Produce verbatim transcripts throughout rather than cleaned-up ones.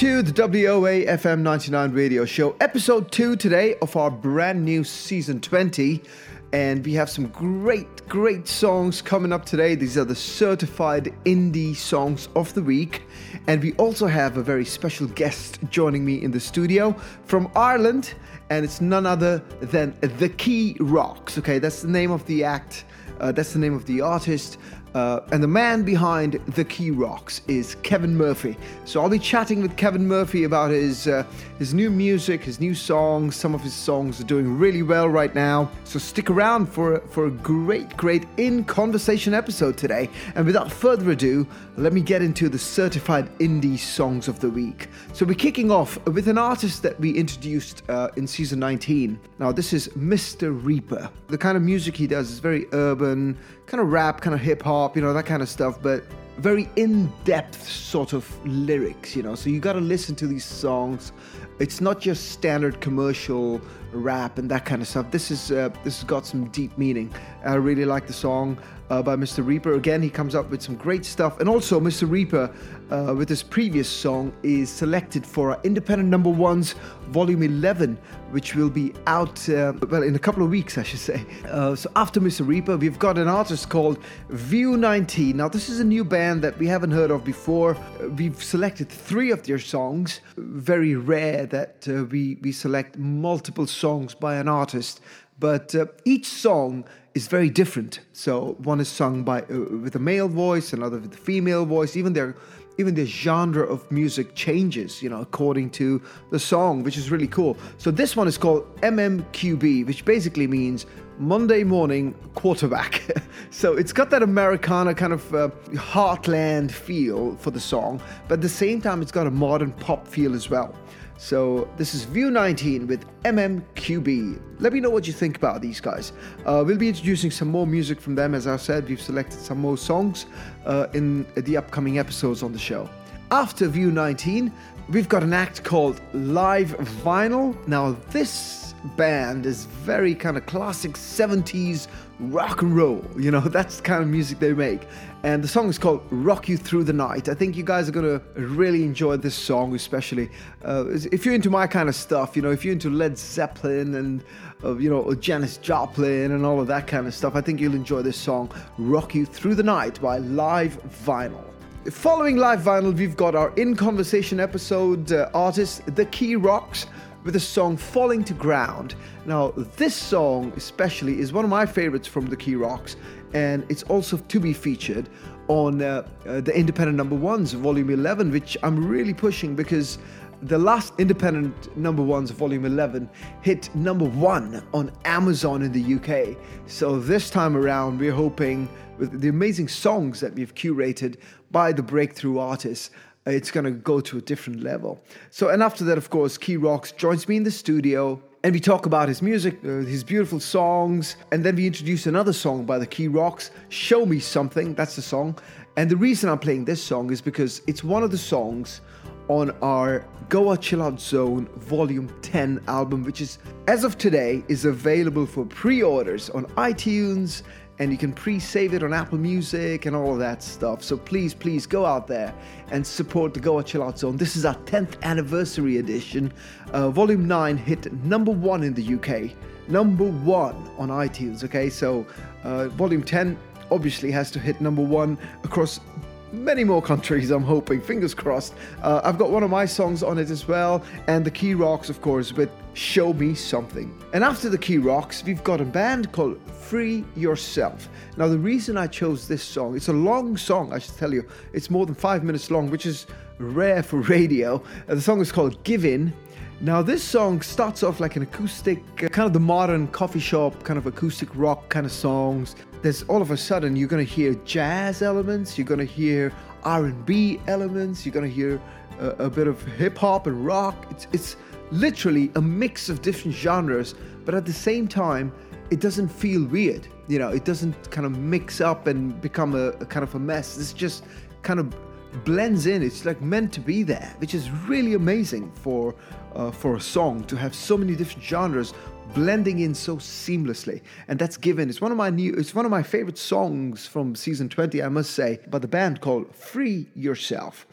to the W O A F M ninety-nine radio show, episode two today of our brand new season twenty. And we have some great, great songs coming up today. These are the certified indie songs of the week. And we also have a very special guest joining me in the studio from Ireland. And it's none other than The Key Rocks. Okay, that's the name of the act. Uh, that's the name of the artist. Uh, and the man behind The Key Rocks is Kevin Murphy. So I'll be chatting with Kevin Murphy about his uh, his new music, his new songs. Some of his songs are doing really well right now. So stick around for, for a great, great in-conversation episode today. And without further ado, let me get into the certified indie songs of the week. So we're kicking off with an artist that we introduced uh, in season nineteen. Now this is Mister Reaper. The kind of music he does is very urban, kind of rap, kind of hip-hop, you know, that kind of stuff, but very in-depth sort of lyrics, you know, so you got to listen to these songs. It's not just standard commercial rap and that kind of stuff. This is uh, this has got some deep meaning. I really like the song uh, by Mister Reaper. Again, he comes up with some great stuff. And also, Mister Reaper, uh, with his previous song, is selected for our Independent Number Ones, Volume eleven, which will be out, uh, well, in a couple of weeks, I should say. Uh, so after Mister Reaper, we've got an artist called View nineteen. Now, this is a new band that we haven't heard of before. Uh, we've selected three of their songs. Very rare that uh, we, we select multiple songs by an artist, but uh, each song is very different. So one is sung by uh, with a male voice, another with a female voice. Even their even the genre of music changes, you know, according to the song, which is really cool. So this one is called M M Q B, which basically means Monday morning quarterback. So it's got that Americana kind of uh, heartland feel for the song, but at the same time it's got a modern pop feel as well. So this is View nineteen with M M Q B. Let me know what you think about these guys. Uh, we'll be introducing some more music from them. As I said, we've selected some more songs uh, in the upcoming episodes on the show. After View nineteen, we've got an act called Live Vinyl. Now this band is very kind of classic seventies rock and roll. You know, that's the kind of music they make. And the song is called Rock You Through the Night. I think you guys are going to really enjoy this song, especially uh, if you're into my kind of stuff, you know, if you're into Led Zeppelin and, uh, you know, Janis Joplin and all of that kind of stuff, I think you'll enjoy this song, Rock You Through the Night by Live Vinyl. Following Live Vinyl, we've got our In Conversation episode uh, artist, The Key Rocks, with the song Falling to Ground. Now, this song especially is one of my favorites from The Key Rocks, and it's also to be featured on uh, uh, the Independent Number Ones, Volume eleven, which I'm really pushing because the last Independent Number Ones, Volume eleven, hit number one on Amazon in the U K. So this time around, we're hoping with the amazing songs that we've curated by the breakthrough artists, it's going to go to a different level. So, and after that, of course, Key Rocks joins me in the studio and we talk about his music, uh, his beautiful songs. And then we introduce another song by the Key Rocks, Show Me Something. That's the song. And the reason I'm playing this song is because it's one of the songs on our Goa Chill Out Zone Volume ten album, which is, as of today, is available for pre-orders on iTunes, and you can pre-save it on Apple Music and all of that stuff. So please, please go out there and support the Goa Chill Out Zone. This is our tenth anniversary edition. Uh, Volume nine hit number one in the U K. Number one on iTunes, okay? So uh, Volume ten obviously has to hit number one across many more countries, I'm hoping. Fingers crossed. Uh, I've got one of my songs on it as well, and the Key Rocks, of course, with Show Me Something. And after the Key Rocks, we've got a band called Free Yourself. Now, the reason I chose this song, it's a long song, I should tell you. It's more than five minutes long, which is rare for radio. Uh, the song is called Give In. Now, this song starts off like an acoustic, uh, kind of the modern coffee shop, kind of acoustic rock kind of songs. There's all of a sudden, you're going to hear jazz elements, you're going to hear R and B elements, you're going to hear a, a bit of hip hop and rock. It's, it's literally a mix of different genres, but at the same time, it doesn't feel weird. You know, it doesn't kind of mix up and become a, a kind of a mess. It's just kind of blends in. It's like meant to be there, which is really amazing for uh, for a song to have so many different genres blending in so seamlessly. And that's Given. It's one of my new it's one of my favorite songs from season twenty, I must say, by the band called Free Yourself.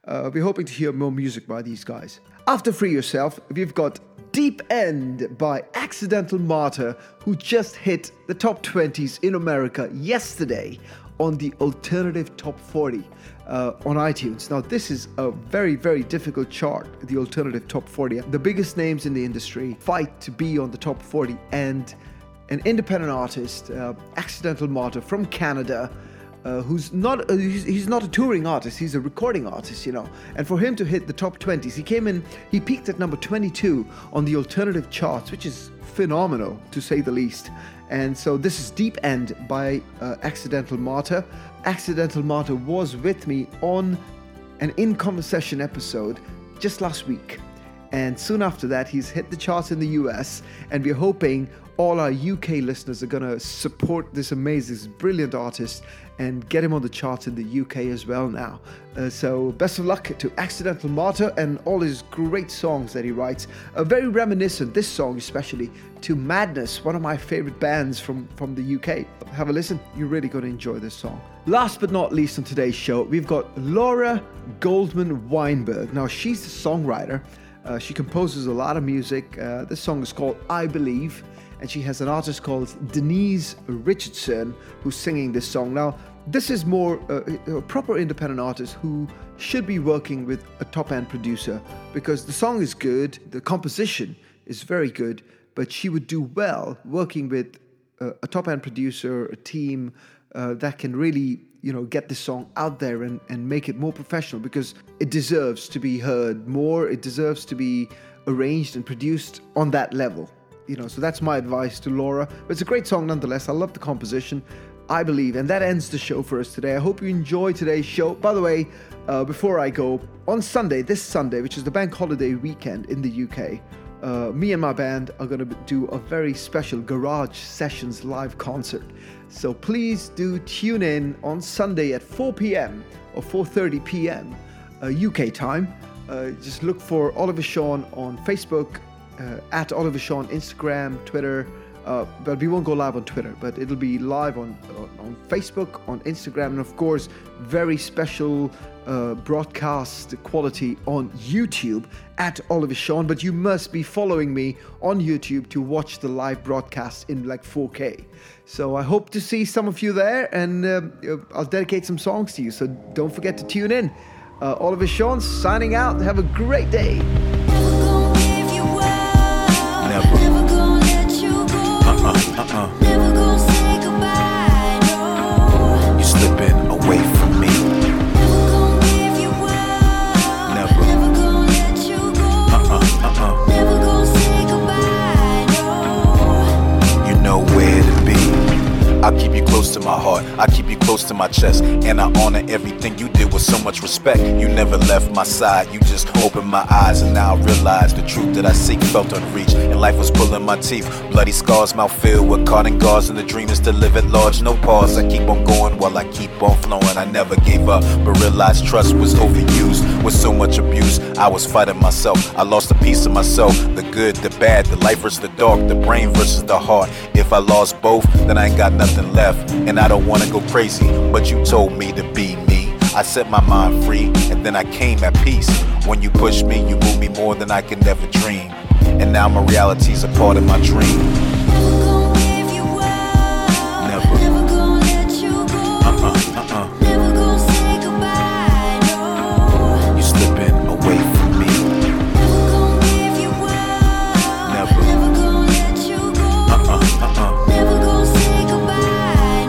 Uh, we're hoping to hear more music by these guys. After Free Yourself, we've got Deep End by Accidental Martyr, who just hit the top twenties in America yesterday on the Alternative Top forty uh, on iTunes. Now, this is a very, very difficult chart, the Alternative Top forty. The biggest names in the industry fight to be on the top forty, and an independent artist, uh, Accidental Martyr from Canada, Uh, who's not uh, he's, he's not a touring artist, he's a recording artist, you know. And for him to hit the top twenties, he came in, he peaked at number twenty-two on the alternative charts, which is phenomenal to say the least. And so this is Deep End by uh, Accidental Martyr. Accidental Martyr was with me on an In Conversation episode just last week. And soon after that, he's hit the charts in the U S, and we're hoping all our U K listeners are going to support this amazing, this brilliant artist and get him on the charts in the U K as well now. Uh, so best of luck to Accidental Martyr and all his great songs that he writes. Uh, very reminiscent, this song especially, to Madness, one of my favorite bands from, from the U K. Have a listen, you're really going to enjoy this song. Last but not least on today's show, we've got Laura Goldman Weinberg. Now, she's a songwriter. Uh, she composes a lot of music. Uh, this song is called I Believe, and she has an artist called Denise Richardson who's singing this song. Now, this is more uh, a proper independent artist who should be working with a top-end producer, because the song is good, the composition is very good, but she would do well working with uh, a top-end producer, a team uh, that can really, you know, get this song out there and, and make it more professional, because it deserves to be heard more, it deserves to be arranged and produced on that level. You know, so that's my advice to Laura. But it's a great song nonetheless. I love the composition, I Believe. And that ends the show for us today. I hope you enjoyed today's show. By the way, uh, before I go, on Sunday, this Sunday, which is the bank holiday weekend in the U K, uh, me and my band are going to do a very special Garage Sessions live concert. So please do tune in on Sunday at four p.m. or four thirty p.m. Uh, U K time. Uh, just look for Oliver Sean on Facebook, Uh, at Oliver Sean, Instagram, Twitter, uh, but we won't go live on Twitter, but it'll be live on uh, on Facebook, on Instagram, and of course, very special uh, broadcast quality on YouTube at Oliver Sean. But you must be following me on YouTube to watch the live broadcast in like four K. So I hope to see some of you there, and uh, I'll dedicate some songs to you, so don't forget to tune in. Uh, Oliver Sean signing out. Have a great day. Never. Never gonna let you go. Uh-uh, uh-uh. Never gonna say goodbye, no. You're slipping away from me. Never gonna give you up. Never. Never gonna let you go. Uh-uh, uh-uh. Never gonna say goodbye, no. You know where to be. I'll keep you close to my heart, I'll keep you close to my chest, and I honor everything you did with so much respect. You never left my side, you just opened my eyes, and now I realize the truth that I seek felt unreached, and life was pulling my teeth. Bloody scars, mouth filled with cotton gauze, and the dream is to live at large, no pause. I keep on going while I keep on flowing. I never gave up, but realized trust was overused. With so much abuse, I was fighting myself. I lost a piece of myself, the good, the bad, the light versus the dark, the brain versus the heart. If I lost both, then I ain't got nothing left, and I don't wanna go crazy, but you told me to be me. I set my mind free, and then I came at peace. When you pushed me, you moved me more than I could never dream, and now my reality's a part of my dream. Never gonna give you up. Never. Never gonna let you go. Uh-uh, uh-uh. Never gonna say goodbye, no. You slipping away from me. Never gonna give you up. Never. Never gonna let you go. Uh-uh, uh-uh. Never gonna say goodbye,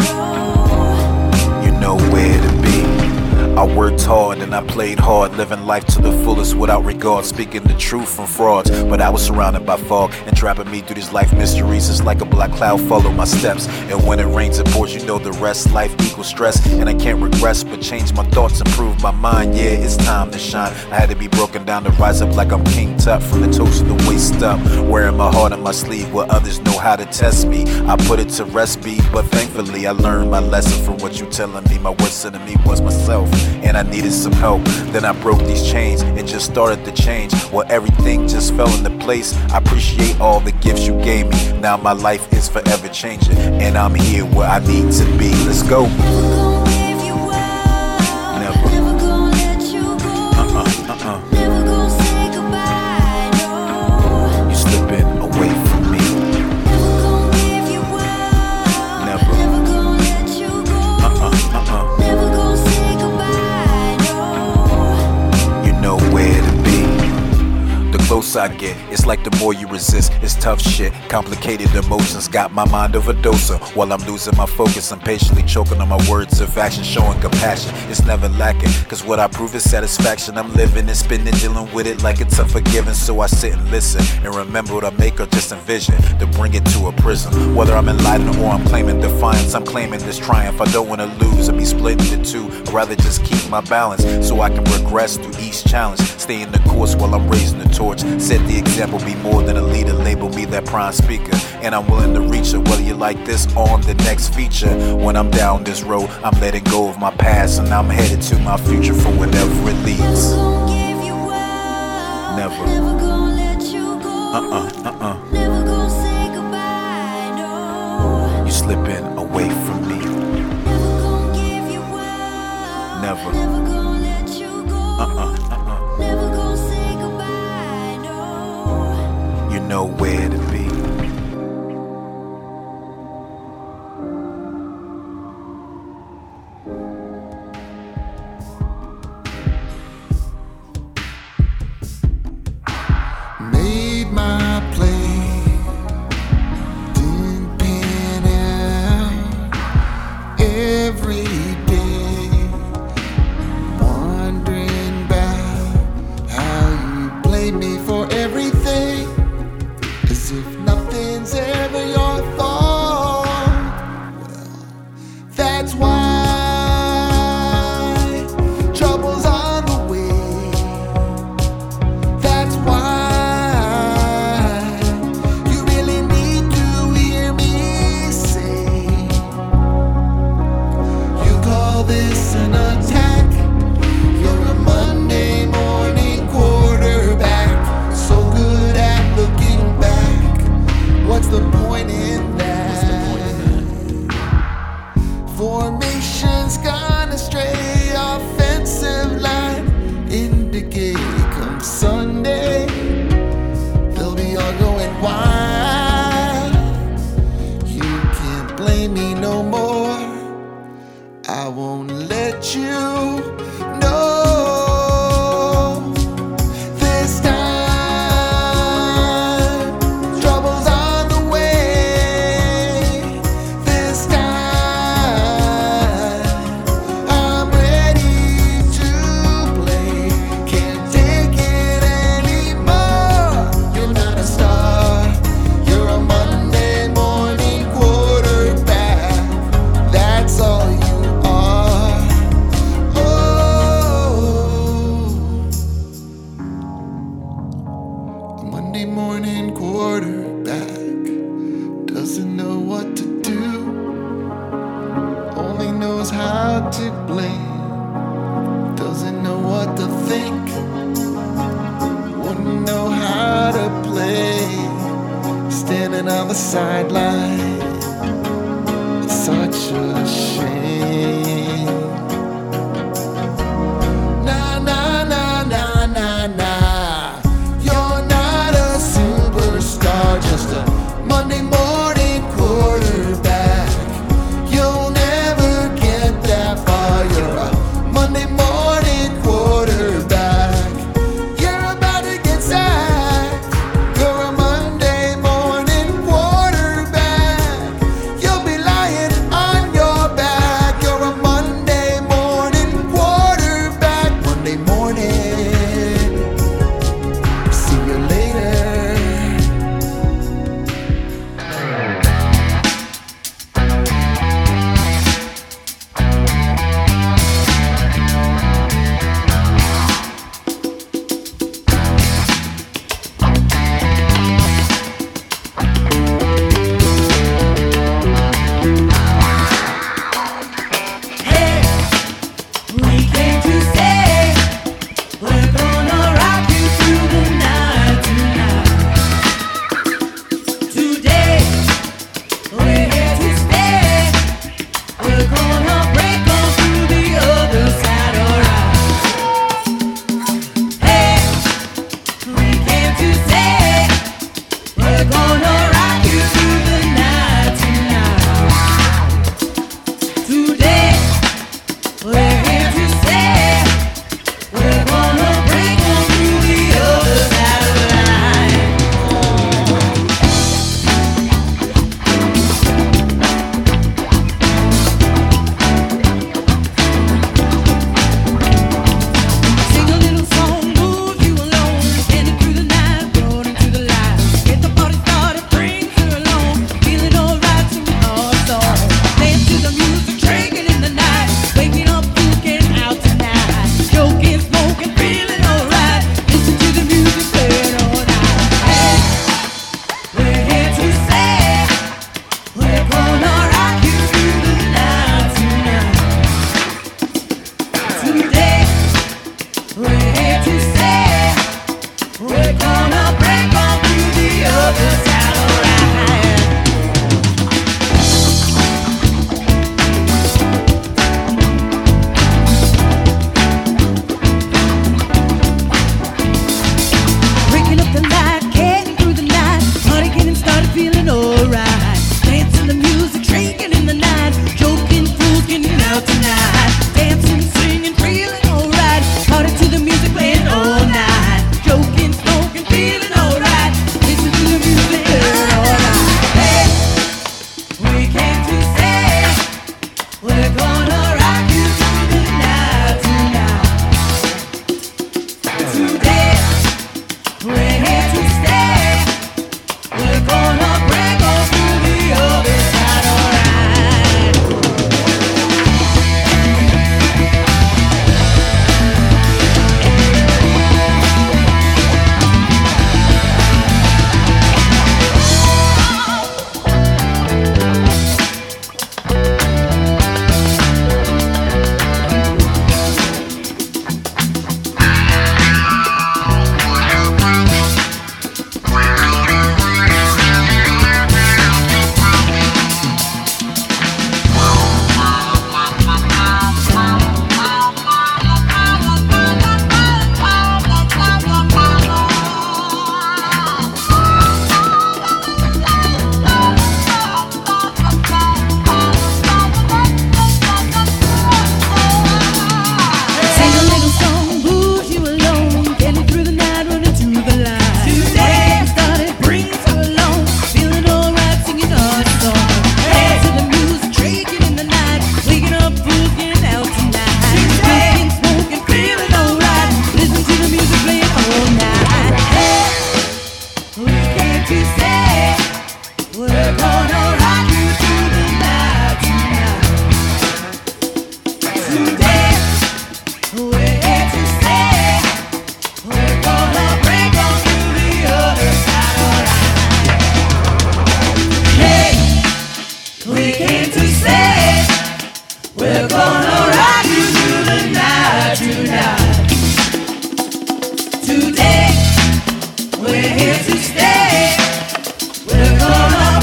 no. You know where to be. I worked hard and I played hard, living life to the fullest without regard, speaking the truth from frauds. But I was surrounded by fog, and trapping me through these life mysteries is like a black cloud follow my steps. And when it rains, it pours, you know the rest. Life equals stress, and I can't regress, but change my thoughts, improve my mind. Yeah, it's time to shine. I had to be broken down to rise up like I'm King Tut, from the toes to the waist up, wearing my heart on my sleeve where others know how to test me. I put it to rest, B, but thankfully I learned my lesson from what you telling me. My worst enemy was myself, and I needed some help. Then I broke these chains and just started to change. Well, everything just fell into place. I appreciate all the gifts you gave me. Now my life is forever changing, and I'm here where I need to be. Let's go. Never gonna give you up. Never. Never gonna let you go. Uh-uh. I get. It's like the more you resist, it's tough shit. Complicated emotions got my mind overdosing. While I'm losing my focus, I'm patiently choking on my words of action, showing compassion. It's never lacking, cause what I prove is satisfaction. I'm living and spinning, dealing with it like it's unforgiving. So I sit and listen and remember what I make or just envision to bring it to a prison. Whether I'm enlightened or I'm claiming defiance, I'm claiming this triumph. I don't wanna lose or be split into two. I'd rather just keep my balance so I can progress through each challenge. Stay in the course while I'm raising the torch. Set the example, be more than a leader. Label me that prime speaker, and I'm willing to reach it. Whether you like this on the next feature. When I'm down this road, I'm letting go of my past, and I'm headed to my future for whatever it leads. Never. Never gonna let you go. Uh-uh, uh-uh. Never gonna say goodbye, no. You slipping away from me. Never gonna give you up. Never. Never gonna let you go. Uh-uh, uh-uh. Never gonna say goodbye, no. You know where to be. Made my plan, didn't pan out every day. Wondering about how you blame me for everything, as if nothing's ever your fault. Well, that's why trouble's on the way. That's why. This an attack. You're a Monday morning quarterback, so good at looking back. What's the point in that? Formation's gone astray. Offensive line indicate come Sunday, they'll be all going wild. You can't blame me no more. I won't let you know. This time, trouble's on the way. This time, I'm ready to play. Can't take it anymore. You're not a star. You're a Monday morning quarterback. That's all you. Monday morning quarterback doesn't know what to do, only knows how to blame, doesn't know what to think, wouldn't know how to play, standing on the sideline. It's such a shame. Nah, nah, nah, nah, nah, nah. Just a Monday morning quarterback. You'll never get that far. You're a Monday morning quarterback. You're about to get sacked. You're a Monday morning quarterback. You'll be lying on your back. You're a Monday morning quarterback. Monday morning. See you later. We're gonna break on through the other side of the line.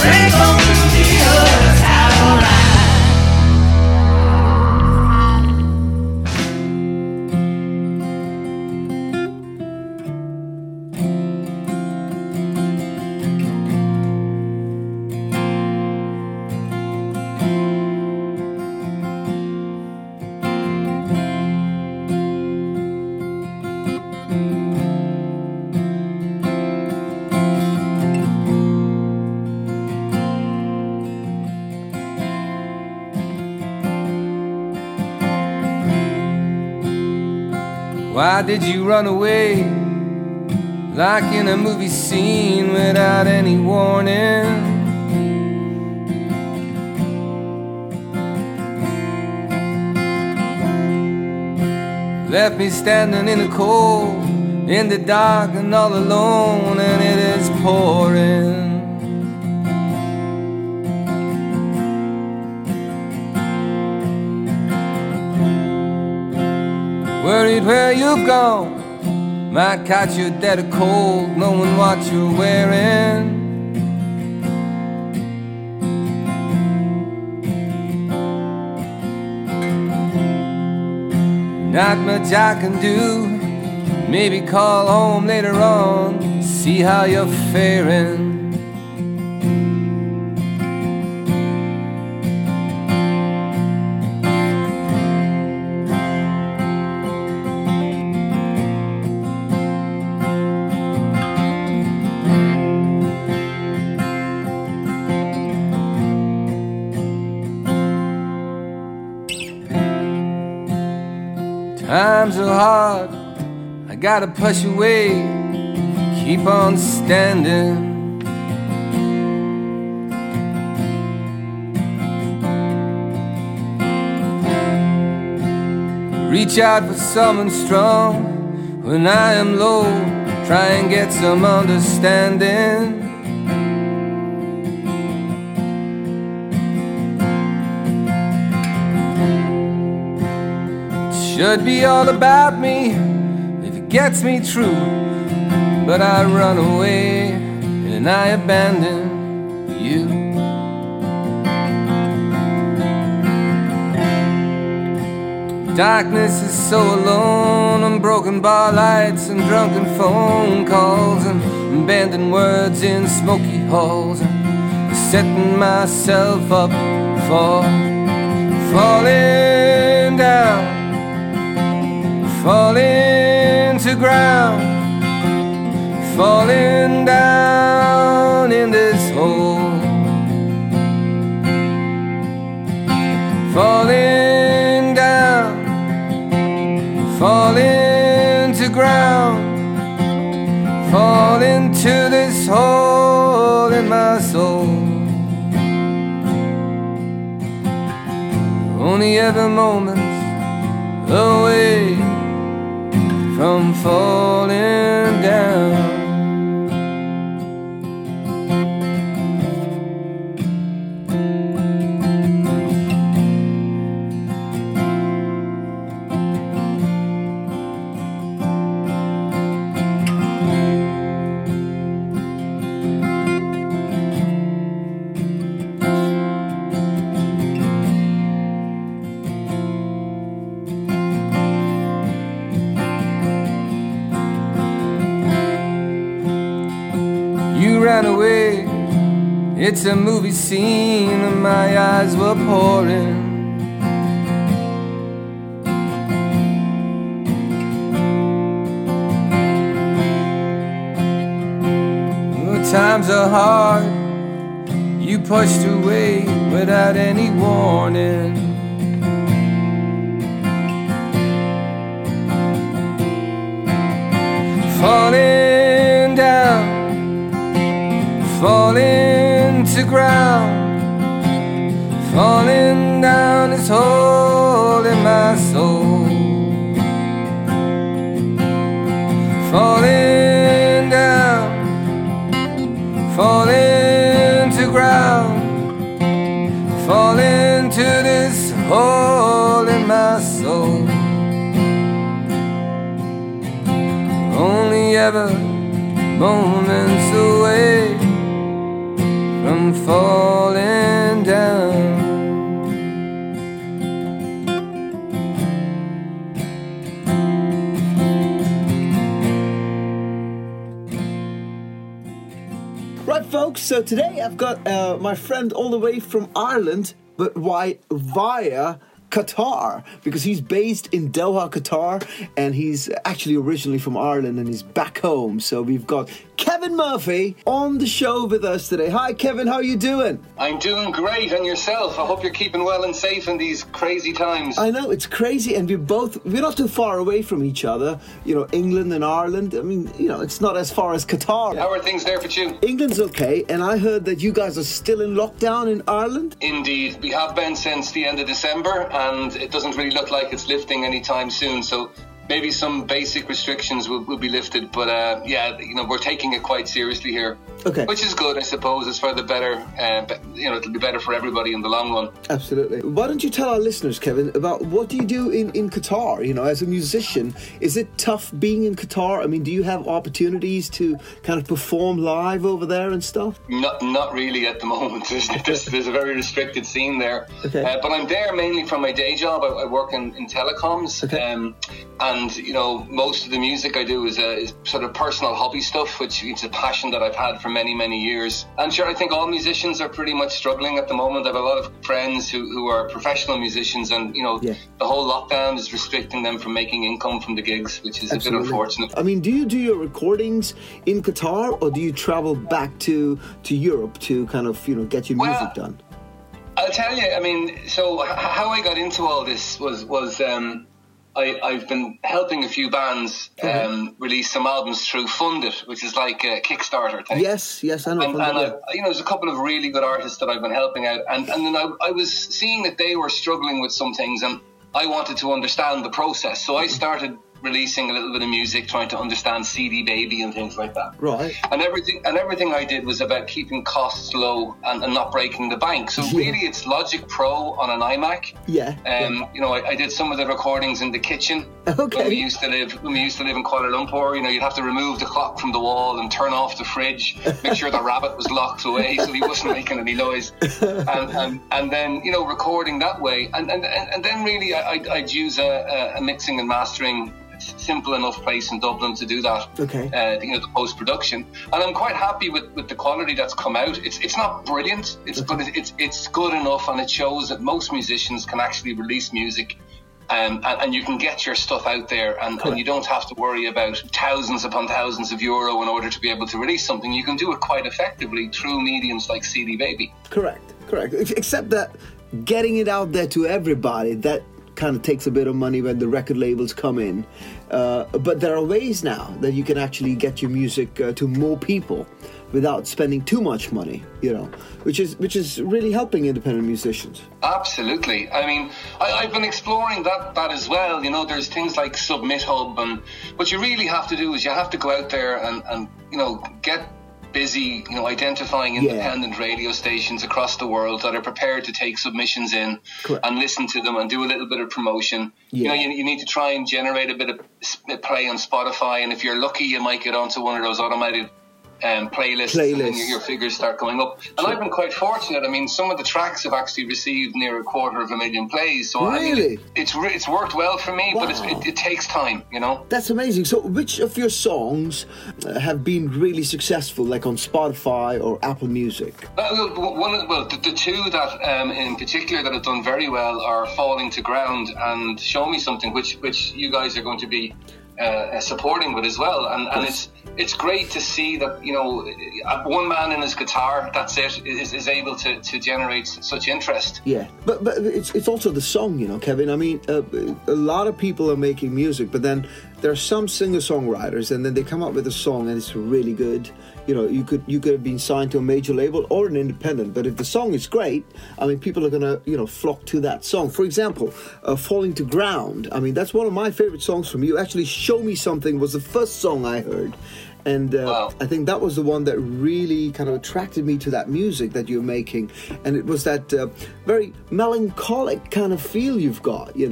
We're gonna be us alright. Why did you run away, like in a movie scene without any warning? Left me standing in the cold, in the dark and all alone, and it is pouring. Worried where you've gone, might catch you dead of cold, knowing what you're wearing. Not much I can do, maybe call home later on, see how you're faring. Times are hard, I gotta push away, keep on standing. Reach out for someone strong when I am low, try and get some understanding. Should be all about me if it gets me through, but I run away and I abandon you. Darkness is so alone, and broken bar lights and drunken phone calls and abandoned words in smoky halls, and setting myself up for falling down, falling to ground, falling down in this hole, falling down, falling to ground, falling to this hole in my soul. Only ever moments away from falling down. Ran away, it's a movie scene and my eyes were pouring. Oh, times are hard, you pushed away without any warning. Falling down, falling to ground, falling down this hole in my soul, falling down, falling to ground, falling to this hole in my soul. Only ever moments away from come falling down. Right, folks, so today I've got uh, my friend all the way from Ireland, but why via Qatar, because he's based in Doha, Qatar, and he's actually originally from Ireland and he's back home. So we've got Kevin Murphy on the show with us today. Hi, Kevin, how are you doing? I'm doing great, and yourself? I hope you're keeping well and safe in these crazy times. I know, it's crazy, and we're both, we're not too far away from each other, you know, England and Ireland. I mean, you know, it's not as far as Qatar. How are things there for you? England's okay, and I heard that you guys are still in lockdown in Ireland? Indeed, we have been since the end of December, and it doesn't really look like it's lifting anytime soon, so maybe some basic restrictions will, will be lifted, but uh, yeah, you know, we're taking it quite seriously here. Okay. Which is good, I suppose. It's for the better, uh, you know, it'll be better for everybody in the long run. Absolutely. Why don't you tell our listeners, Kevin, about what do you do in, in Qatar, you know, as a musician? Is it tough being in Qatar? I mean, do you have opportunities to kind of perform live over there and stuff? Not not really at the moment. There's, there's, there's a very restricted scene there. Okay. Uh, but I'm there mainly from my day job. I, I work in, in telecoms. Okay. Um, and, you know, most of the music I do is, uh, is sort of personal hobby stuff, which is a passion that I've had for many, many years. And sure, I think all musicians are pretty much struggling at the moment. I have a lot of friends who, who are professional musicians, and, you know, yeah. the whole lockdown is restricting them from making income from the gigs, which is Absolutely. a bit unfortunate. I mean, do you do your recordings in Qatar, or do you travel back to, to Europe to kind of, you know, get your music well, done? I'll tell you, I mean, so h- how I got into all this was, was um, I, I've been helping a few bands um, Okay. release some albums through Fund It, which is like a Kickstarter thing. Yes, yes, I know. And, and I, you know, there's a couple of really good artists that I've been helping out, and, and then I, I was seeing that they were struggling with some things, and I wanted to understand the process. So I started releasing a little bit of music, trying to understand C D Baby and things like that. Right. And everything and everything I did was about keeping costs low and, and not breaking the bank. So Yeah. really, it's Logic Pro on an iMac. Yeah. Um, you know, I, I did some of the recordings in the kitchen. Okay. When we used to live, when we used to live in Kuala Lumpur, you know, you'd have to remove the clock from the wall and turn off the fridge, make sure the rabbit was locked away so he wasn't making any noise, and and, and then you know recording that way, and and, and then really I, I'd, I'd use a, a mixing and mastering. Simple enough place in Dublin to do that. Okay. Uh, you know, the post production, and I'm quite happy with, with the quality that's come out. It's it's not brilliant, it's Okay. but it's it's good enough, and it shows that most musicians can actually release music. Um, and, and you can get your stuff out there, and, and you don't have to worry about thousands upon thousands of euro in order to be able to release something. You can do it quite effectively through mediums like C D Baby. Correct, correct. Ex- Except that getting it out there to everybody, that kind of takes a bit of money when the record labels come in. Uh, but there are ways now that you can actually get your music uh, to more people without spending too much money, you know, which is which is really helping independent musicians. Absolutely. I mean, I, I've been exploring that that as well. You know, there's things like Submit Hub, and what you really have to do is you have to go out there and, and you know, get busy, you know, identifying independent yeah. radio stations across the world that are prepared to take submissions in Correct. and listen to them and do a little bit of promotion. Yeah. You know, you, you need to try and generate a bit of play on Spotify, and if you're lucky, you might get onto one of those automated um, playlists, Playlists. and then your, your figures start going up. And Sure. I've been quite fortunate. I mean, some of the tracks have actually received near a quarter of a million plays. So I Really? mean, it's re- it's worked well for me, but it's, Wow. it, it takes time, you know. That's amazing. So which of your songs uh, have been really successful, like on Spotify or Apple Music? Uh, well, one of, well, the, the two that um, in particular that have done very well are Falling to Ground and Show Me Something, which which you guys are going to be uh, supporting with as well. And, and it's it's great to see that, you know, one man in his guitar, that's it, is, is able to, to generate such interest. Yeah, but but it's it's also the song, you know, Kevin. I mean, uh, a lot of people are making music, but then there are some singer-songwriters, and then they come up with a song and it's really good. You know, you could you could have been signed to a major label or an independent, but if the song is great, I mean, people are gonna you know flock to that song. For example, uh, "Falling to Ground." I mean, that's one of my favorite songs from you. Actually, "Show Me Something" was the first song I heard. And uh, Wow. I think that was the one that really kind of attracted me to that music that you're making. And it was that uh, very melancholic kind of feel you've got, you know.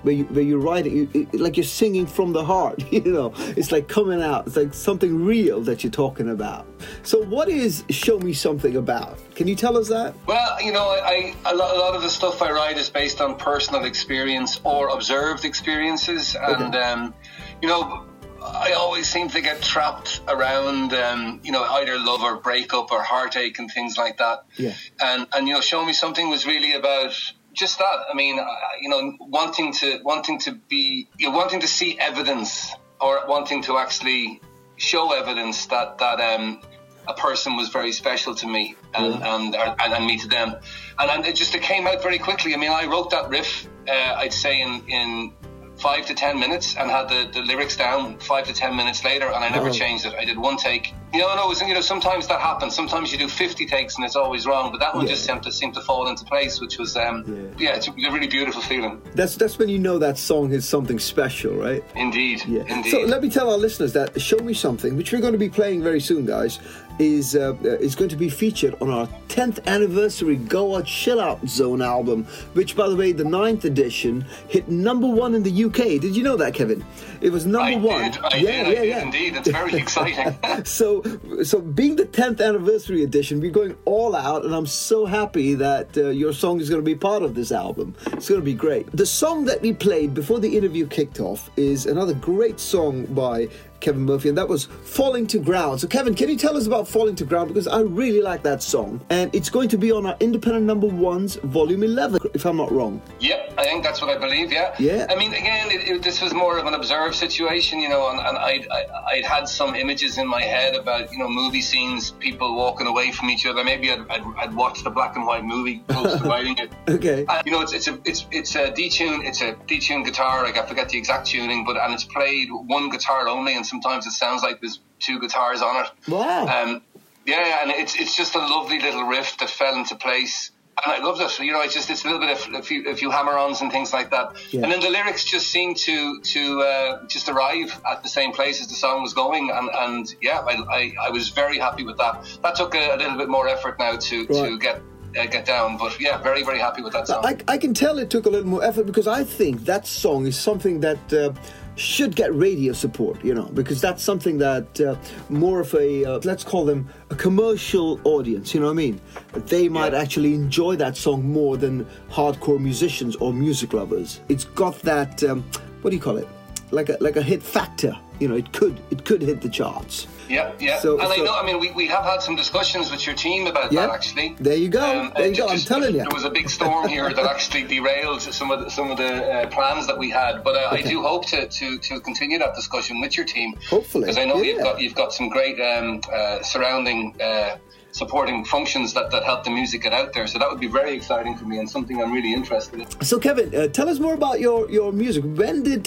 where you where you're writing, you, it, like you're singing from the heart. You know, it's like coming out. It's like something real that you're talking about. So, what is Show Me Something about? Can you tell us that? Well, you know, I, I a, lot, a lot of the stuff I write is based on personal experience or observed experiences, and Okay. um, you know, I always seem to get trapped around, um, you know, either love or breakup or heartache and things like that. Yeah. And and you know, Show Me Something was really about just that. I mean, uh, you know, wanting to wanting to be, you know, wanting to see evidence or wanting to actually show evidence that that um. a person was very special to me and Yeah. and, and and me to them, and, and it just it came out very quickly. I mean, I wrote that riff, uh, I'd say in in five to ten minutes, and had the, the lyrics down five to ten minutes later, and I never Oh. changed it. I did one take. You know, no, it was, you know, sometimes that happens. Sometimes you do fifty takes and it's always wrong, but that one Yeah. just seemed to seemed to fall into place, which was um, Yeah. yeah, it's a really beautiful feeling. That's that's when you know that song is something special, right? Indeed, Yeah. indeed. So let me tell our listeners that Show Me Something, which we're going to be playing very soon, guys, is uh, is going to be featured on our tenth anniversary Goa Chill Out Zone album, which, by the way, the ninth edition hit number one in the U K. Did you know that, Kevin? It was number I one. did, I yeah, did, I yeah, did yeah. indeed. It's very exciting. So, so being the tenth anniversary edition, we're going all out, and I'm so happy that uh, your song is going to be part of this album. It's going to be great. The song that we played before the interview kicked off is another great song by Kevin Murphy, and that was Falling to Ground. So, Kevin, can you tell us about Falling to Ground? Because I really like that song, and it's going to be on our Independent Number Ones, Volume eleven, if I'm not wrong. Yep, I think that's what I believe. Yeah, Yeah. I mean, again, it, it, this was more of an observed situation, you know, and, and I'd, I, I'd had some images in my head about, you know, movie scenes, people walking away from each other. Maybe I'd, I'd, I'd watched a black and white movie close to writing it. Okay. And, you know, it's it's a it's it's a detune, it's a detuned guitar. Like, I forget the exact tuning, but and it's played one guitar only, and sometimes it sounds like there's two guitars on it. Wow. Um, yeah, and it's it's just a lovely little riff that fell into place. And I loved it. You know, it's just it's a little bit of a few, a few hammer-ons and things like that. Yeah. And then the lyrics just seemed to to uh, just arrive at the same place as the song was going. And, and yeah, I, I, I was very happy with that. That took a, a little bit more effort now to, to Right. get uh, get down. But yeah, very, very happy with that song. I, I can tell it took a little more effort because I think that song is something that uh, should get radio support, you know, because that's something that uh, more of a, uh, let's call them a commercial audience, you know what I mean? They might Yeah. actually enjoy that song more than hardcore musicians or music lovers. It's got that, um, what do you call it? Like a like a hit factor, you know, it could it could hit the charts. Yeah, yeah. So- and I so- know, I mean, we, we have had some discussions with your team about Yeah. that, actually. There you go. Um, There you uh, go. I'm just- telling you. There was a big storm here that actually derailed some of the, some of the uh, plans that we had. But uh, I Okay. do hope to, to, to continue that discussion with your team. Hopefully, Because I know you've yeah. got you've got some great um, uh, surrounding uh, supporting functions that, that help the music get out there. So that would be very exciting for me and something I'm really interested in. So, Kevin, uh, tell us more about your, your music. When did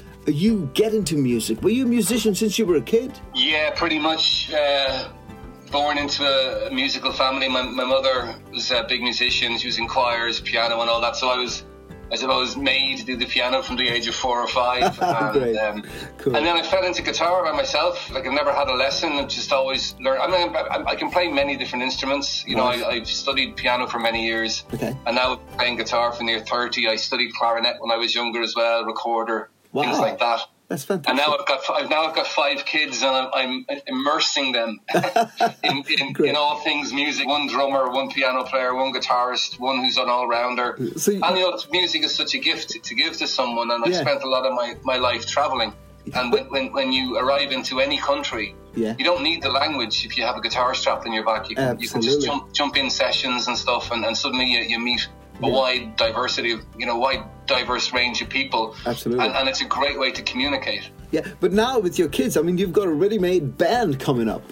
you get into music? Were you a musician since you were a kid? Yeah, pretty much. Uh, born into a musical family. My, my mother was a big musician. She was in choirs, piano, and all that. So I was, I suppose, made to do the piano from the age of four or five. and, Great. Um, Cool. and then I fell into guitar by myself. Like, I've never had a lesson. I've just always learned. I mean, I, I can play many different instruments. You Nice. know, I, I've studied piano for many years. Okay. And now I'm playing guitar for near thirty. I studied clarinet when I was younger as well, recorder, things Wow. like that. That's fantastic. And now I've got I've now I've got five kids, and I'm, I'm immersing them in, in, Great. in all things music. One drummer, one piano player, one guitarist, one who's an all rounder. So you- and you know, music is such a gift to, to give to someone. And I've Yeah. spent a lot of my, my life traveling. And when, when when you arrive into any country, Yeah. you don't need the language if you have a guitar strapped in your back. You can you can just Absolutely. jump jump in sessions and stuff, and, and suddenly you, you meet a Yeah. wide diversity of you know wide diverse range of people. Absolutely. And, and it's a great way to communicate. Yeah, but now with your kids, I mean, you've got a ready-made band coming up.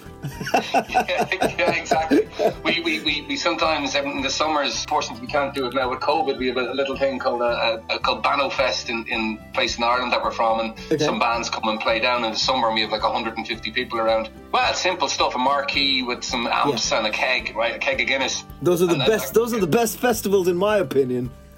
yeah, yeah, exactly. We, we, we, we sometimes um, in the summers, unfortunately, we can't do it now with COVID. We have a little thing called a, a, called Bano Fest in in place in Ireland that we're from, and Okay. some bands come and play down in the summer. And we have like one hundred fifty people around. Well, it's simple stuff: a marquee with some amps Yeah. and a keg, right? A keg of Guinness. Those are the And then- best. Those are the best festivals, in my opinion.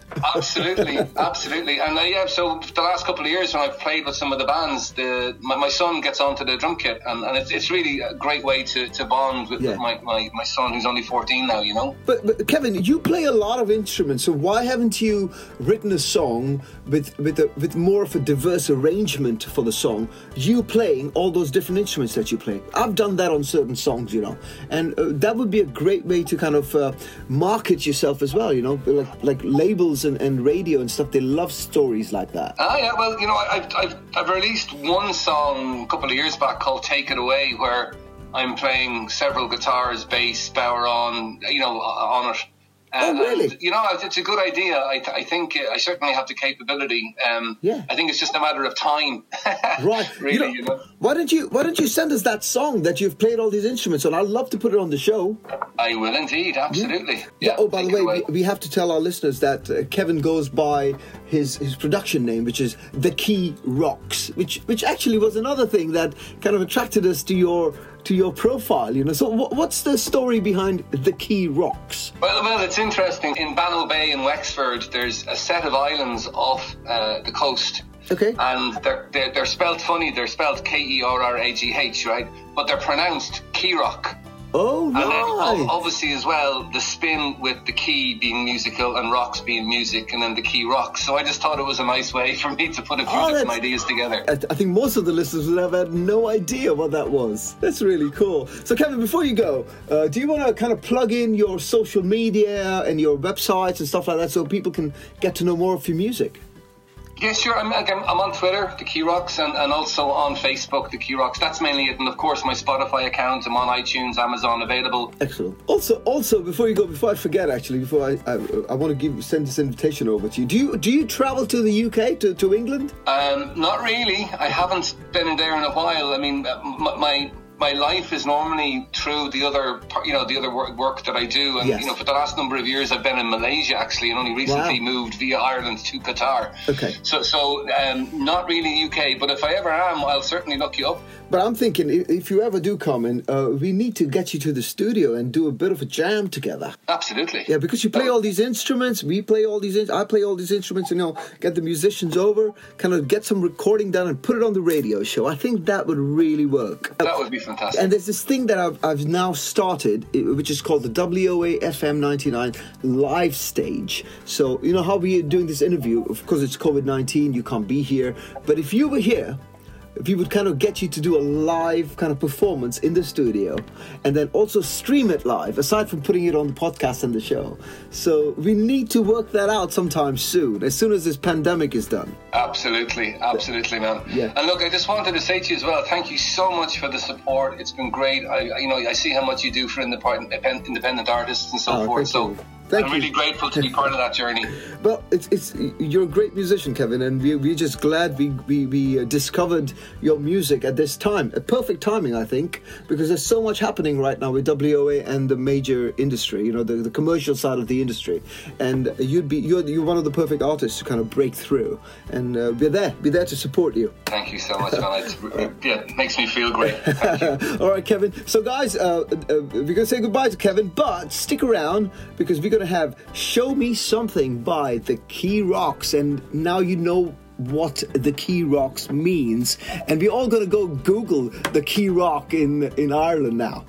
Absolutely, absolutely. And uh, yeah, so the last couple of years when I've played with some of the bands, the my, my son gets onto the drum kit, and, and it's, it's really a great way to, to bond with, Yeah. with my, my, my son who's only fourteen now, you know. But, but Kevin, you play a lot of instruments, so why haven't you written a song with with a, with more of a diverse arrangement for the song? You playing all those different instruments that you play. I've done that on certain songs, you know, and uh, that would be a great way to kind of uh, market yourself as well, you know, like like labels and, and radio and stuff. They love stories like that. Ah, yeah, well, you know, I've, I've, I've released one song a couple of years back called Take It Away, where I'm playing several guitars, bass, power on, you know, on it. Oh, really? And, you know, it's a good idea. I, I think uh, I certainly have the capability. Um, Yeah. I think it's just a matter of time. Right. Really, you know, you know. Why don't you Why don't you send us that song that you've played all these instruments on? I'd love to put it on the show. I will indeed, absolutely. Yeah. Yeah. Oh, by the take it way, away. we, we have to tell our listeners that uh, Kevin goes by his his production name, which is The Key Rocks, which which actually was another thing that kind of attracted us to your to your profile. You know, so wh- what's the story behind The Key Rocks? Well, well, it's interesting. In Banno Bay in Wexford, there's a set of islands off uh, the coast. Okay. And they're, they're they're spelled funny. They're spelled K E R R A G H, right? But they're pronounced Keyrock. Oh, And then right. ob- obviously as well, the spin with the key being musical and rocks being music, and then the key rocks. So I just thought it was a nice way for me to put a few Oh, different that's- ideas together. I, I think most of the listeners would have had no idea what that was. That's really cool. So, Kevin, before you go, uh, do you want to kind of plug in your social media and your websites and stuff like that so people can get to know more of your music? Yeah, sure. I'm, I'm I'm on Twitter, the Key Rocks, and, and also on Facebook, the Key Rocks. That's mainly it. And of course, my Spotify account. I'm on iTunes, Amazon, available. Excellent. Also, also before you go, before I forget, actually, before I I, I want to give send this invitation over to you. Do you do you travel to the U K to, to England? Um, not really. I haven't been there in a while. I mean, uh, my. my My life is normally through the other, par- you know, the other work, work that I do, and Yes. you know, for the last number of years, I've been in Malaysia actually, and only recently Wow. moved via Ireland to Qatar. Okay. So, so um, not really U K, but if I ever am, I'll certainly look you up. But I'm thinking, i- if you ever do come in, uh, we need to get you to the studio and do a bit of a jam together. Absolutely. Yeah, because you play all these instruments, we play all these, in- I play all these instruments, you know, get the musicians over, kind of get some recording done and put it on the radio show. I think that would really work. That would be fantastic. And there's this thing that I've, I've now started, i- which is called the W O A F M ninety-nine live stage. So, you know how we are doing this interview, of course it's COVID nineteen, you can't be here, but if you were here, we would kind of get you to do a live kind of performance in the studio and then also stream it live, aside from putting it on the podcast and the show. So we need to work that out sometime soon, as soon as this pandemic is done. Absolutely, absolutely, man. Yeah. And look, I just wanted to say to you as well, thank you so much for the support. It's been great. I, I- you know, I see how much you do for independent, independent artists and so Oh, forth. thank So you. Thank I'm you. really grateful to be part of that journey. Well, it's it's you're a great musician, Kevin, and we, we're just glad we, we, we uh, discovered your music at this time. A perfect timing, I think, because there's so much happening right now with W O A and the major industry, you know, the, the commercial side of the industry. And you'd be you're, you're one of the perfect artists to kind of break through. And uh, we're there, we're there to support you. Thank you so much, man. It's, yeah, it makes me feel great. Thank you. All right, Kevin. So, guys, uh, uh, we're going to say goodbye to Kevin, but stick around because we're going to have Show Me Something by The Key Rocks. And now you know what The Key Rocks means. And we're all going to go Google The Key Rock in, in Ireland now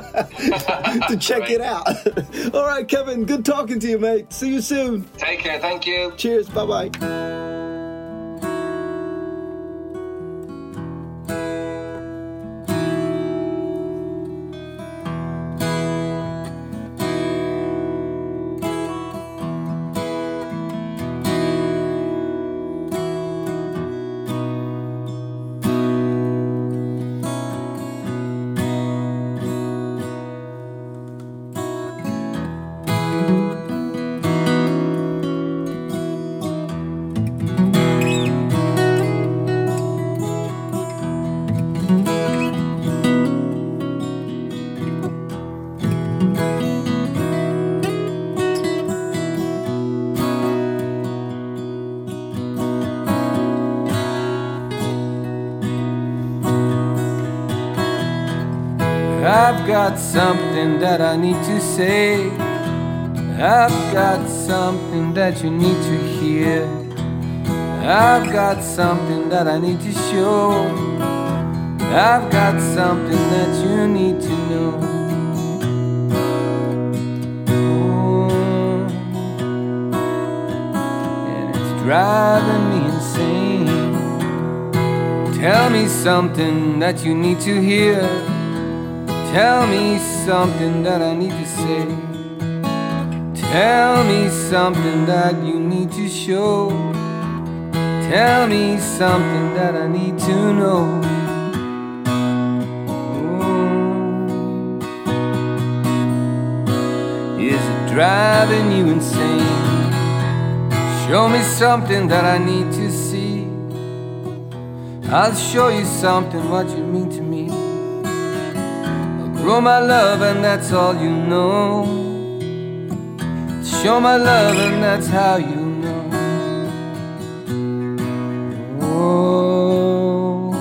to check Right. it out. All right, Kevin, good talking to you, mate. See you soon. Take care. Thank you. Cheers. Bye-bye. I've got something that I need to say. I've got something that you need to hear. I've got something that I need to show. I've got something that you need to know. Oh, and it's driving me insane. Tell me something that you need to hear. Tell me something that I need to say. Tell me something that you need to show. Tell me something that I need to know. Oh, is it driving you insane? Show me something that I need to see. I'll show you something what you mean to me. I'll grow my love and that's all you know. Show my love and that's how you know. Oh,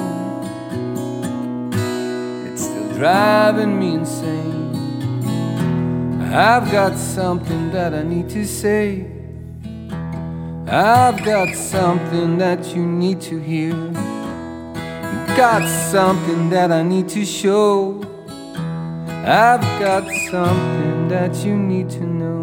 it's still driving me insane. I've got something that I need to say. I've got something that you need to hear. Got something that I need to show. I've got something that you need to know.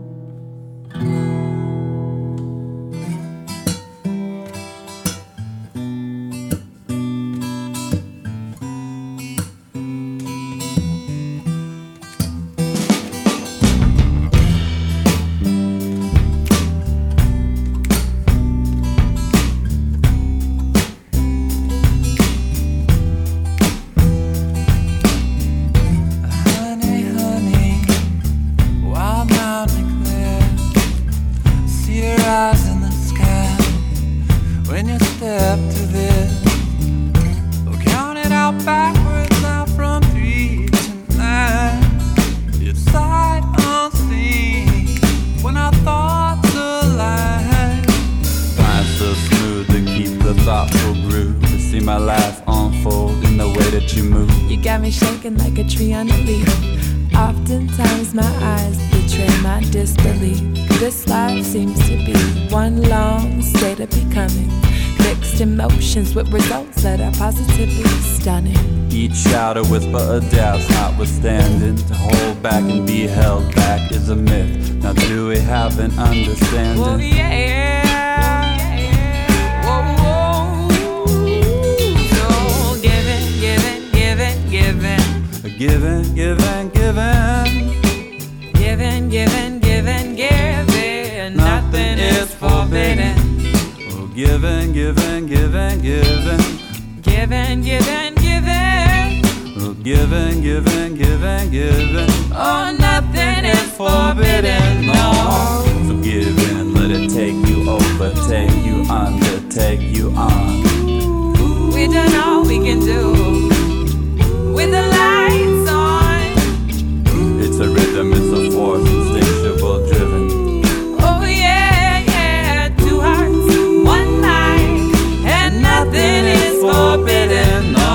Like a tree on a leaf. Oftentimes my eyes betray my disbelief. This life seems to be one long state of becoming. Mixed emotions with results that are positively stunning. Each shout a whisper of doubts notwithstanding. To hold back and be held back is a myth. Now do we have an understanding? Oh yeah. Giving, giving, giving. Giving, giving, giving, giving. Nothing is forbidden. Oh, giving, giving, giving, giving. Giving, giving, giving. Oh, giving, giving, giving, giving. Oh, nothing is forbidden. No. So give in, let it take you over, take you under, take you on. We done all we can do with the lights on. It's a rhythm, it's a force, instinctual driven. Oh yeah, yeah, two hearts, one life, and nothing is forbidden, no.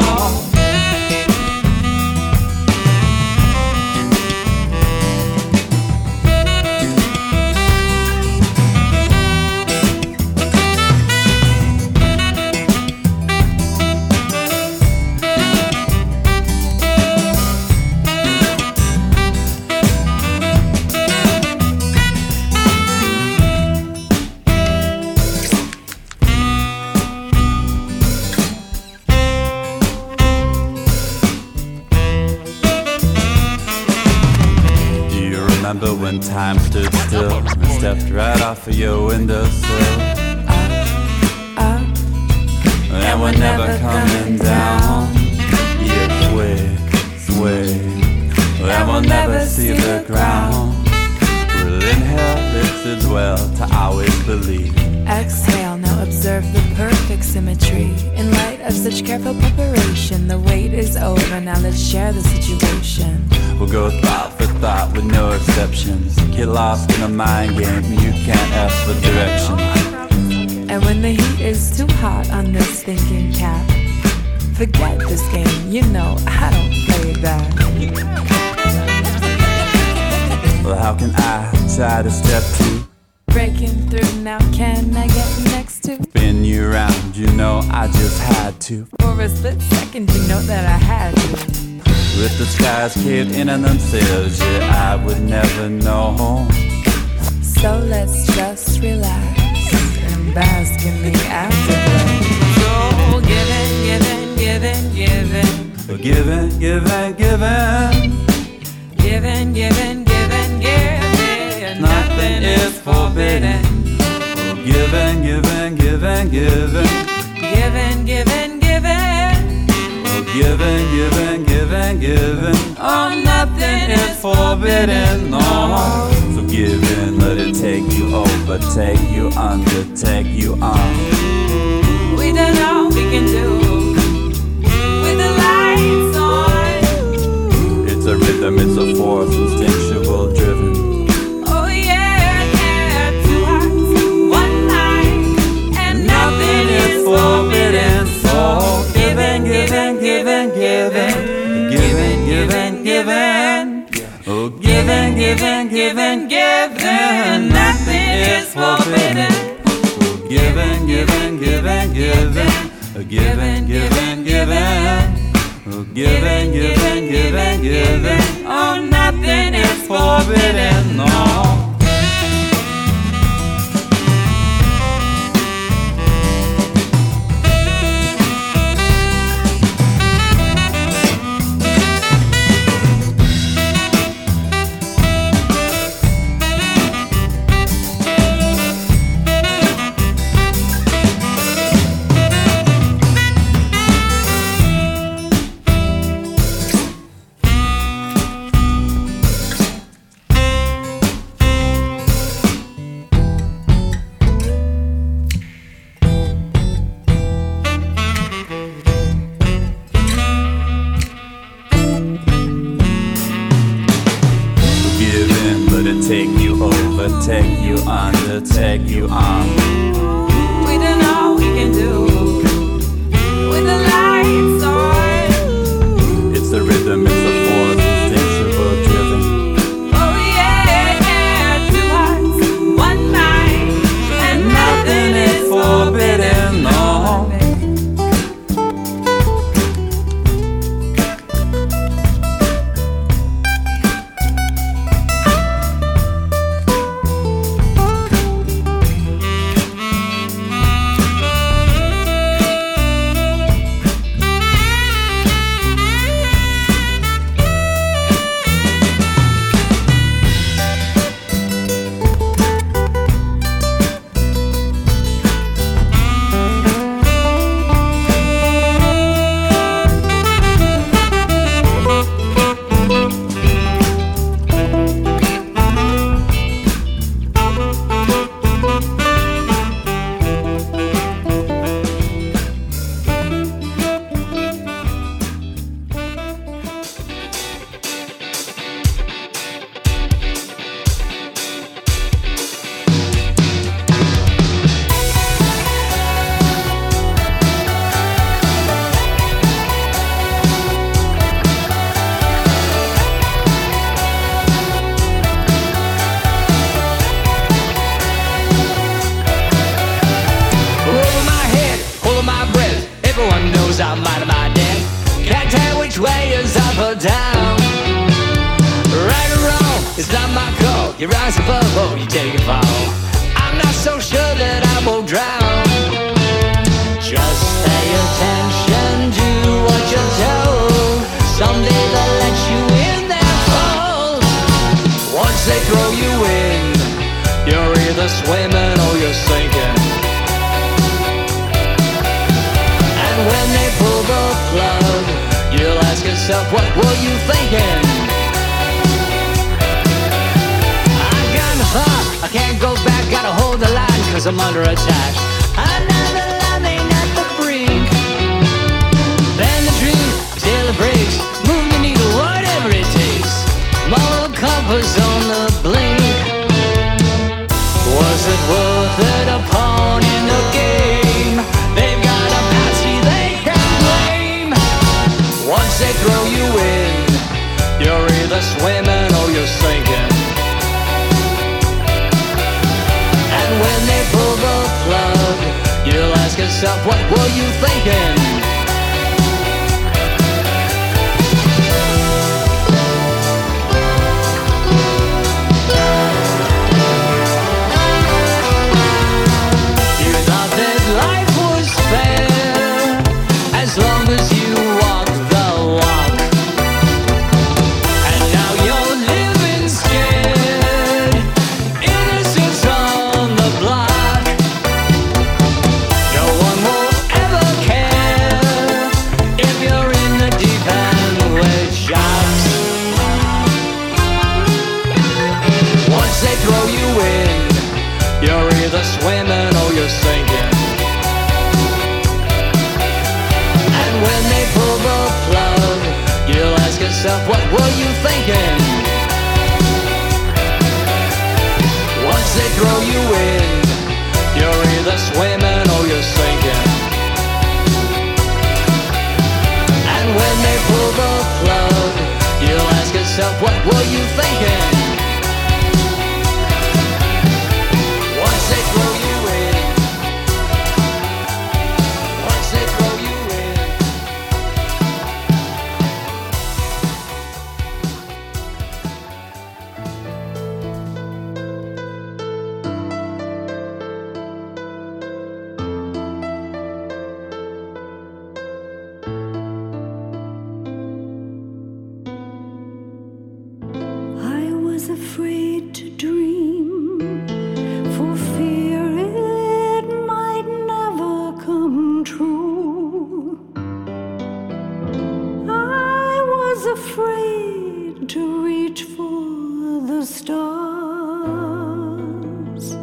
When time stood still and stepped right off of your windowsill, Up, up, and we're never coming down. You sway, sway, and we'll never see the ground. We'll inhale this as well to always believe. Exhale, now observe the perfect symmetry. In light of such careful preparation, the wait is over, now let's share the situation. We'll go thought for thought with no exceptions. Get lost in a mind game, you can't ask for direction. And when the heat is too hot on this thinking cap, forget this game, you know I don't play that. Well, how can I side of step two. Breaking through now, can I get next to? Spin you around, you know I just had to. For a split second, you know that I had to. With the skies caved in on themselves, yeah, I would never know. So let's just relax and bask in the afterglow. So giving, giving, giving, giving. Giving, giving, giving. Giving, giving, giving, giving. Nothing is forbidden. Giving, giving, giving, giving. Giving, giving, giving. Giving, giving, giving, giving. Oh, nothing is forbidden. No. So giving, let it take you over, take you under, take you on. We don't know we can do with the lights on. It's a rhythm, it's a force, instinctual driven. Oh yeah, yeah, two hearts, one life, and nothing is forbidden. So giving, giving, giving, giving, giving, giving, giving. Oh, giving, giving, giving, giving. Nothing is forbidden. Giving, giving, giving, giving. Giving, giving, giving. Giving, giving, giving, giving. Oh, nothing is forbidden. No. Take you over, take you under, take you on. We don't know we can do with the lights on. It's the rhythm, it's the force, instinctual driven. Oh yeah, yeah, two hearts, one night, and nothing is forbidden. No. I'm out of my depth. Can't tell which way is up or down. Right or wrong, it's not my call. You rise above or you take a fall. I'm not so sure that I won't drown. Just pay attention to what you're told. Someday they'll let you in their fold. Once they throw you in, you're either swimming or you're sinking. When they pull the plug, you'll ask yourself, what were you thinking? I got my thought, I can't go back, gotta hold the line, cause I'm under attack. Another line at the brink. Then the dream, till it breaks. Move the needle, whatever it takes. Moral compass on the blink. Was it worth it, a pawn in the game? They've got a patsy they can blame. Once they throw you in, you're either swimming or you're sinking. yourself, what were you thinking? You thought that life was fair as long as you walked the walk, and now you're living scared, innocence on the block. No one will ever care if you're in the deep end with sharks. Once they throw you in, you're either swimming or you're sinking. And when they pull the plug, you'll ask yourself, what were you thinking? Once they throw you in, you're either swimming or you're sinking. And when they pull the plug, you'll ask yourself, what were you thinking? Once they throw you in, once they throw you in. I was afraid to dream, for fear it might never come true. I was afraid to reach for the stars,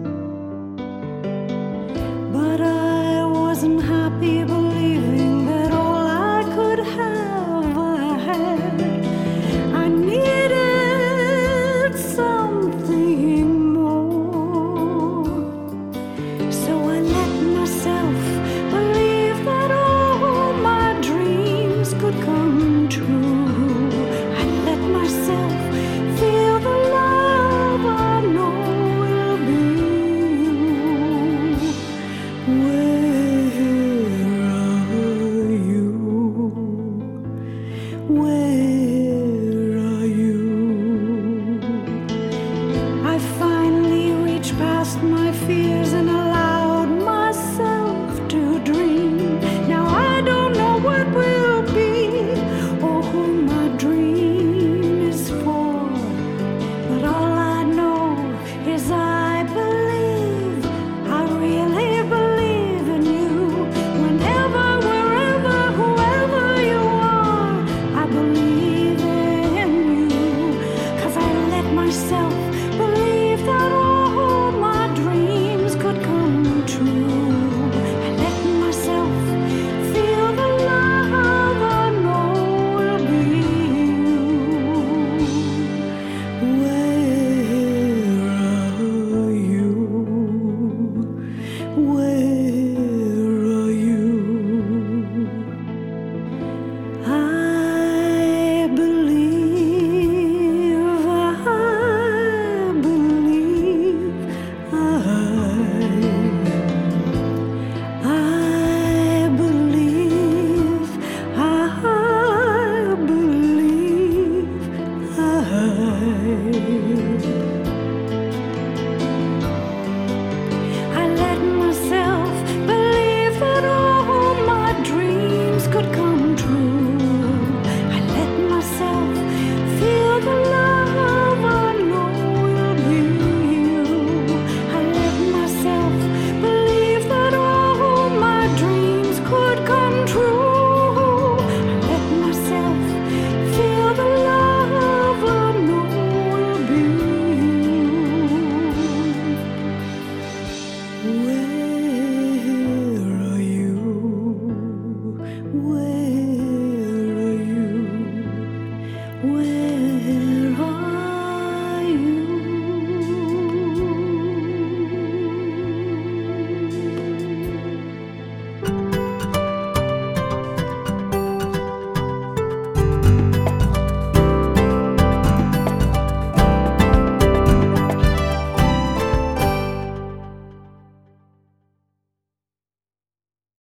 but I wasn't happy believing that all I could have I had. I needed something more, so I let myself believe that all my dreams could come true. I let myself feel the love I know will be you. Where are you? Where are you? I finally reached past my fears and